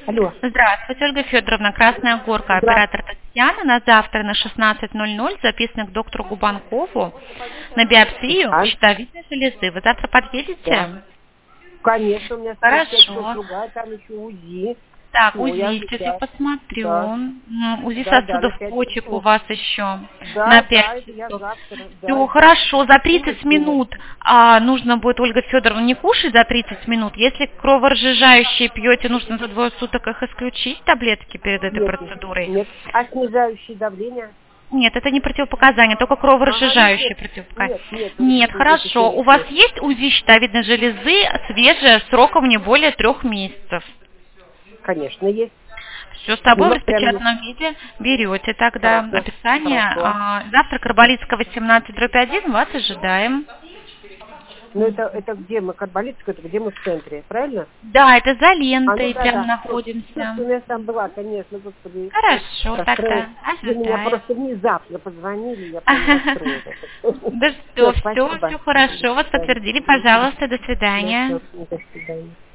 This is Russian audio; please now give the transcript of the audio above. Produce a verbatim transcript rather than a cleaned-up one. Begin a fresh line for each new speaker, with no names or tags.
Алло.
Здравствуйте, Ольга Федоровна, Красная Горка, оператор Татьяна. На завтра на шестнадцать ноль ноль записано к доктору Губанкову на биопсию
А?
щитовидной железы. Вы завтра подъедете?
Да. Конечно, у меня
Хорошо.
другая, там еще УЗИ.
Так,
Ну, я
УЗИ, сейчас я
сейчас-
посмотрю.
да.
М, УЗИ
Да, да,
сосудов
на пять
почек
часов.
у вас еще
Да,
на
да,
пять
это я
часов.
завтра. Да.
Все, хорошо, за тридцать
Спасибо.
минут а, нужно будет, Ольга Федоровна, не кушать за тридцать минут. Если кроворазжижающие пьете, нужно за двое суток их исключить, таблетки перед этой
Нет,
процедурой.
Нет. А снижающее давление?
Нет, это не противопоказание, только кроворазжижающие
Ага, нет,
противопоказания.
нет, нет,
Нет,
нет,
хорошо.
нет,
У вас
нет.
есть УЗИ щитовидной железы свежее, сроком не более трех месяцев?
Конечно, есть.
Все, с собой в
Ну, прям
распечатанном виде берете тогда
Хорошо,
описание.
хорошо.
А, завтра Карболитского семнадцать дробь один, вас ожидаем.
Ну, это, это где мы, Карболитская, это где мы в центре, правильно?
Да, это за
А,
лентой
ну, да,
прям
да.
находимся.
Собственно, я там была, конечно, господи.
Хорошо,
расстроилась.
тогда
Вы меня
ожидаем.
просто внезапно позвонили, я прям расстроилась.
Да что,
Всё,
все,
спасибо.
все хорошо, вас подтвердили, пожалуйста, до свидания.
До свидания.